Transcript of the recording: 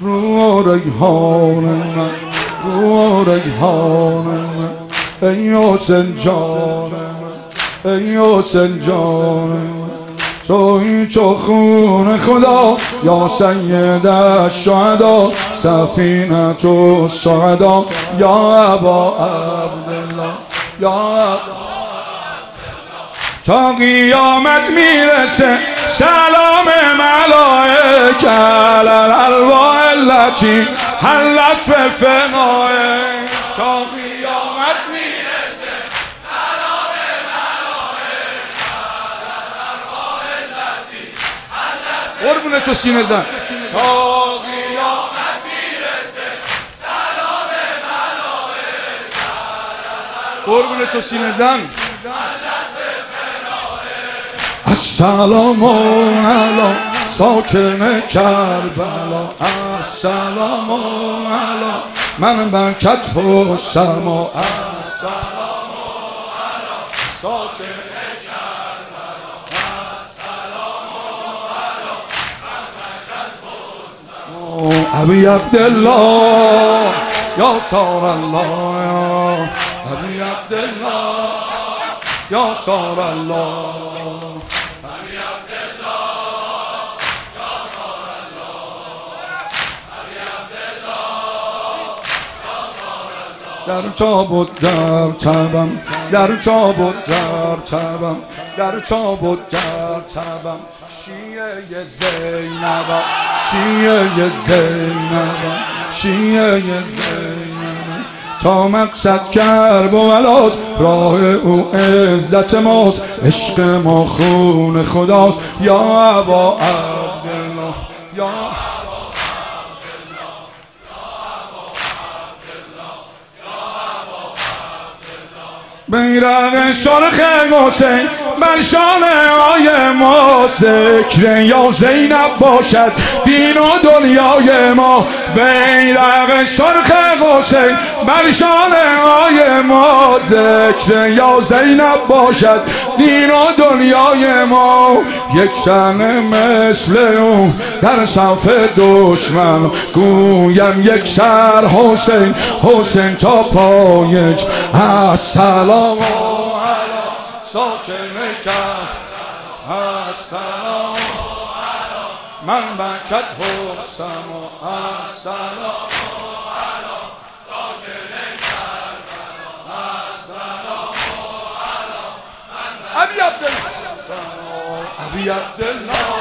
رو ریحان من، رو ریحان من، ای حسین جان من، ای حسین جان من، تویی چو خون خدا یا سید الشهدا، سفینة السعدا یا ابا عبدالله، یا ابا تا قیامت میرسه سلام ملائکه علی الارواح التي حلت به فناه. تا قیامت میرسه سلام ملائکه علی الارواح التي حلت. قربون تو سینه زن. تا قیامت میرسه سلام ملائکه علی الارواح. قربون تو سینه زن. السلام علی ساکن کربلا، السلام علی منبعت السما، السلام علی ساکن کربلا، السلام علی منبعت السما. ابی عبدالله یا سار الله، ابی عبدالله یا سار الله، در تابوت در تبم، در تابوت در تبم، در تابوت در تبم، شیعه زینبم، شیعه زینبم، شیعه زینبم. تا مقصد کربلاست راه او عزت ماست، عشق ما خون خداست یا ابا عبدالله، یا بیرق سرخ حسین بر شانه های ما، ذکر یا زینب باشد دین و دنیای ما. بیرق سرخ حسین بر شانه های ما، ذکر یا زینب باشد دین و دنیای ما. یک تن مثل او در صف دشمن، گویم یک سر حسین، حسین تا پایش. السلام علی ساکن کربلا، السلام علی منبعت السما، السلام علی ساکن کربلا، السلام علی ابی عبدالله، ابی عبدالله